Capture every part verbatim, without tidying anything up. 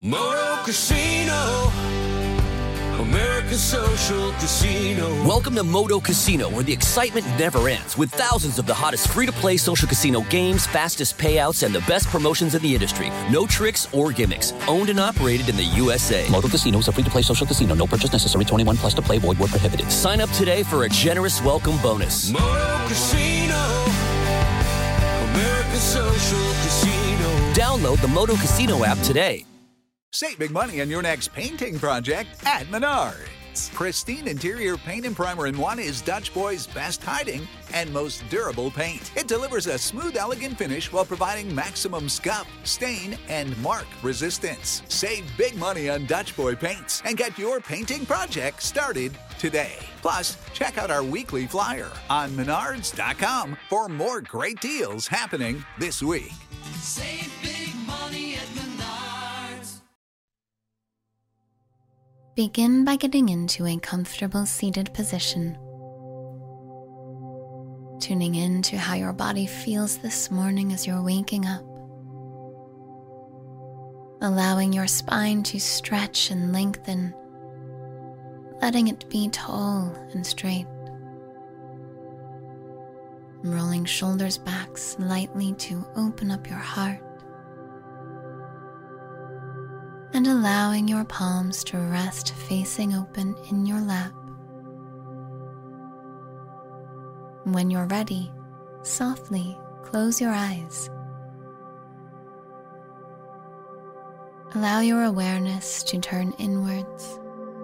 Moto Casino, America's social casino. Welcome to Moto Casino, where the excitement never ends, with thousands of the hottest free-to-play social casino games, fastest payouts, and the best promotions in the industry. No tricks or gimmicks. Owned and operated in the U S A. Moto Casino is a free-to-play social casino. No purchase necessary. twenty-one plus to play. Void where prohibited. Sign up today for a generous welcome bonus. Moto Casino, America's social casino. Download the Moto Casino app today. Save big money on your next painting project at Menards. Pristine interior paint and primer in one is Dutch Boy's best hiding and most durable paint. It delivers a smooth, elegant finish while providing maximum scuff, stain, and mark resistance. Save big money on Dutch Boy paints and get your painting project started today. Plus, check out our weekly flyer on menards dot com for more great deals happening this week. Save big money at Menards. Begin by getting into a comfortable seated position. Tuning in to how your body feels this morning as you're waking up. Allowing your spine to stretch and lengthen, letting it be tall and straight. Rolling shoulders back slightly to open up your heart. And allowing your palms to rest facing open in your lap. When you're ready, softly close your eyes. Allow your awareness to turn inwards.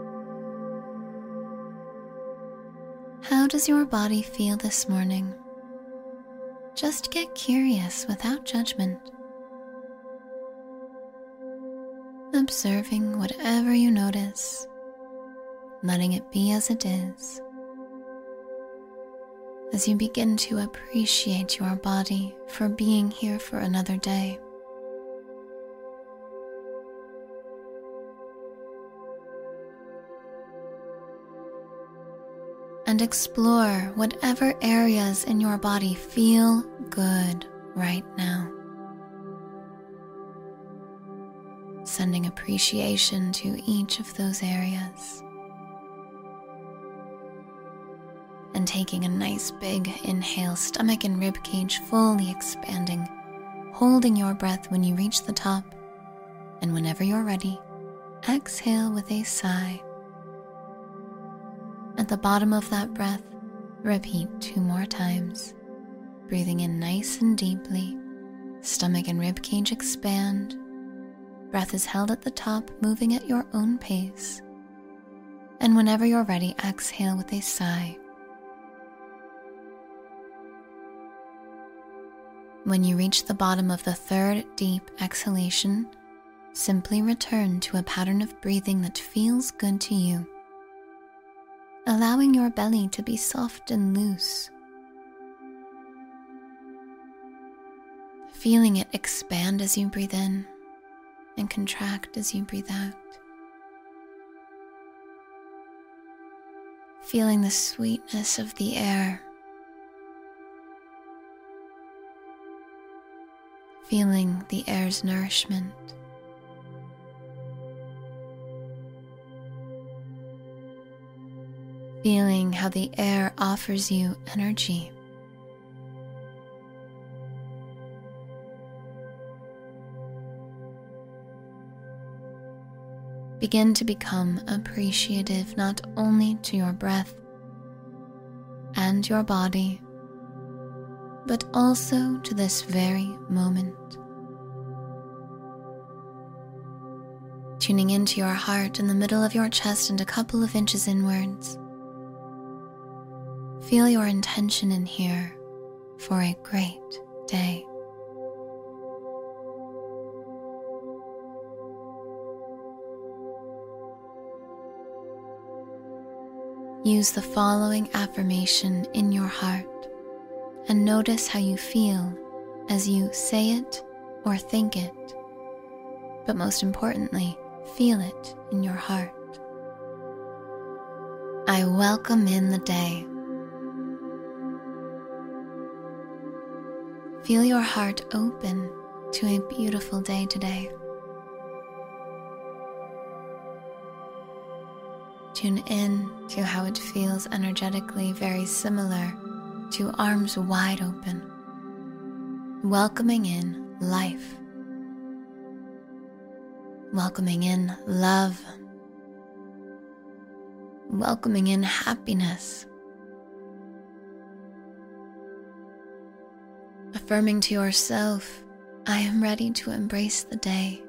How does your body feel this morning? Just get curious without judgment. Observing whatever you notice, letting it be as it is. As you begin to appreciate your body for being here for another day. And explore whatever areas in your body feel good right now. Sending appreciation to each of those areas. And taking a nice big inhale, stomach and rib cage fully expanding, holding your breath when you reach the top, and whenever you're ready, exhale with a sigh. At the bottom of that breath, repeat two more times, breathing in nice and deeply, stomach and rib cage expand. Breath is held at the top, moving at your own pace. And whenever you're ready, exhale with a sigh. When you reach the bottom of the third deep exhalation, simply return to a pattern of breathing that feels good to you, allowing your belly to be soft and loose. Feeling it expand as you breathe in and contract as you breathe out. Feeling the sweetness of the air. Feeling the air's nourishment. Feeling how the air offers you energy. Begin to become appreciative not only to your breath and your body, but also to this very moment. Tuning into your heart in the middle of your chest and a couple of inches inwards. Feel your intention in here for a great day. Use the following affirmation in your heart and notice how you feel as you say it or think it, but most importantly, feel it in your heart. I welcome in the day. Feel your heart open to a beautiful day today. Tune in to how it feels energetically very similar to arms wide open, welcoming in life, welcoming in love, welcoming in happiness, affirming to yourself, I am ready to embrace the day.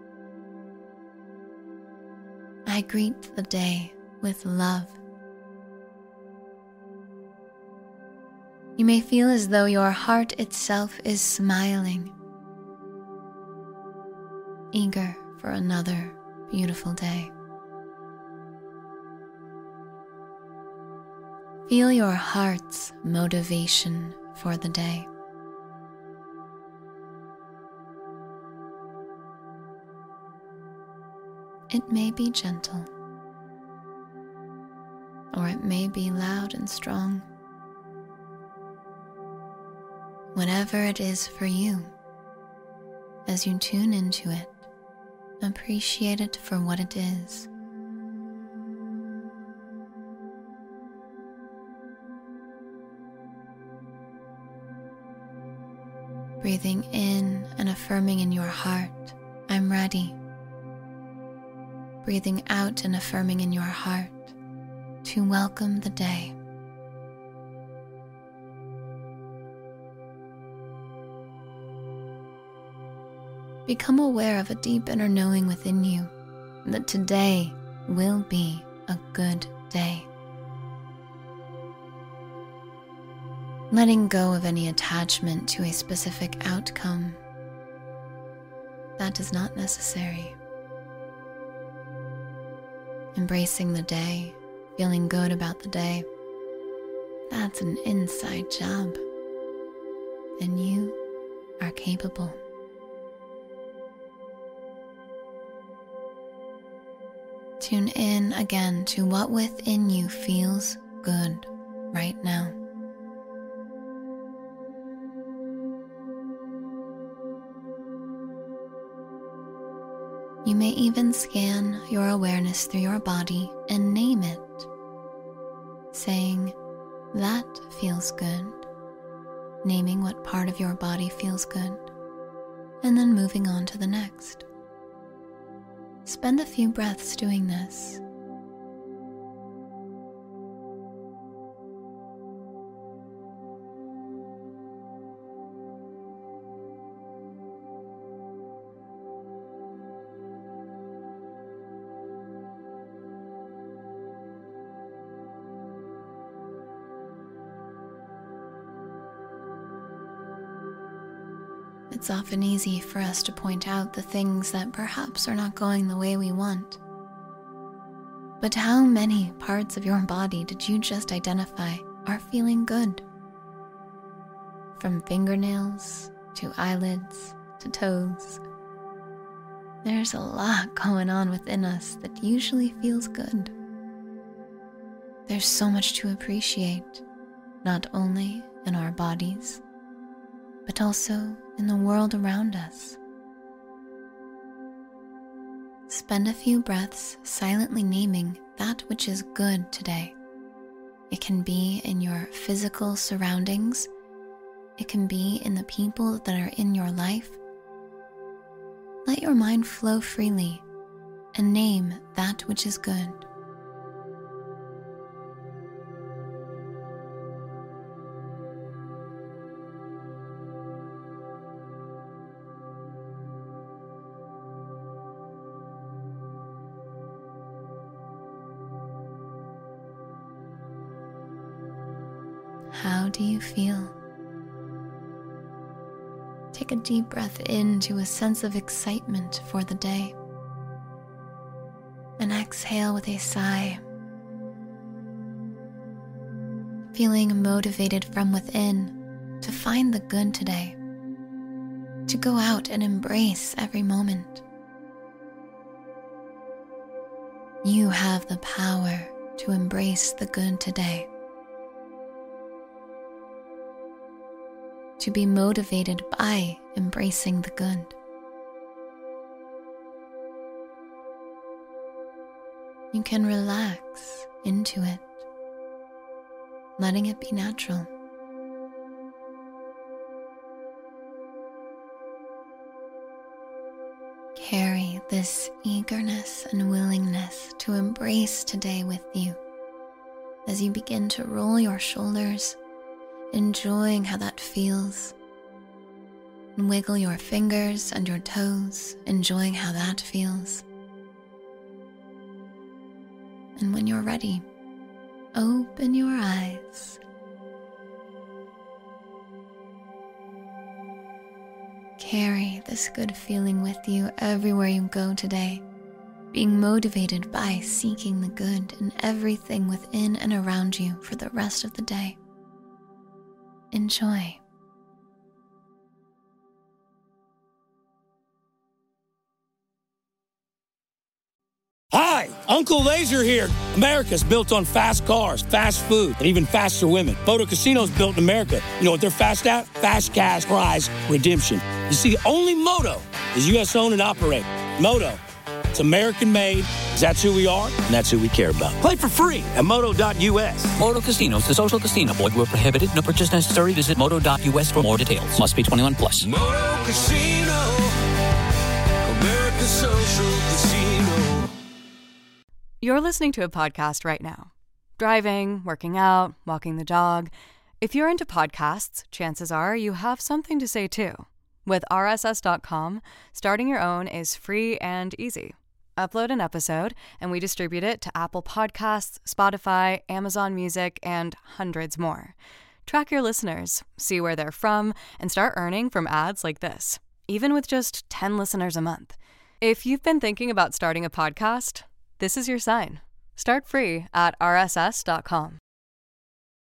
I greet the day with love. You may feel as though your heart itself is smiling, eager for another beautiful day. Feel your heart's motivation for the day. It may be gentle, or it may be loud and strong. Whatever it is for you, as you tune into it, appreciate it for what it is. Breathing in and affirming in your heart, I'm ready. Breathing out and affirming in your heart to welcome the day. Become aware of a deep inner knowing within you that today will be a good day. Letting go of any attachment to a specific outcome, that is not necessary. Embracing the day, feeling good about the day, that's an inside job, and you are capable. Tune in again to what within you feels good right now. You may even scan your awareness through your body and name it, saying, that feels good, naming what part of your body feels good, and then moving on to the next. Spend a few breaths doing this. It's often easy for us to point out the things that perhaps are not going the way we want. But how many parts of your body did you just identify are feeling good? From fingernails to eyelids to toes. There's a lot going on within us that usually feels good. There's so much to appreciate, not only in our bodies, but also in the world around us. Spend a few breaths silently naming that which is good today. It can be in your physical surroundings. It can be in the people that are in your life. Let your mind flow freely and name that which is good. How do you feel? Take a deep breath into a sense of excitement for the day. And exhale with a sigh. Feeling motivated from within to find the good today. To go out and embrace every moment. You have the power to embrace the good today. To be motivated by embracing the good. you can relax into it, letting it be natural. Carry this eagerness and willingness to embrace today with you as you begin to roll your shoulders, enjoying how that feels. And wiggle your fingers and your toes, enjoying how that feels. And when you're ready, open your eyes. Carry this good feeling with you everywhere you go today, being motivated by seeking the good in everything within and around you for the rest of the day. Enjoy. Hi, Uncle Laser here. America's built on fast cars, fast food, and even faster women. Moto Casino's built in America. You know what they're fast at? Fast cash prize redemption. You see, only Moto is U S owned and operated. Moto, it's American made, because that's who we are, and that's who we care about. Play for free at moto dot U S. Moto Casinos, the social casino. Void where prohibited. No purchase necessary. Visit moto dot U S for more details. Must be twenty-one plus. Moto Casino, America's social casino. You're listening to a podcast right now. Driving, working out, walking the dog. If you're into podcasts, chances are you have something to say too. With R S S dot com, starting your own is free and easy. Upload an episode, and we distribute it to Apple Podcasts, Spotify, Amazon Music, and hundreds more. Track your listeners, see where they're from, and start earning from ads like this, even with just ten listeners a month. If you've been thinking about starting a podcast, this is your sign. Start free at R S S dot com.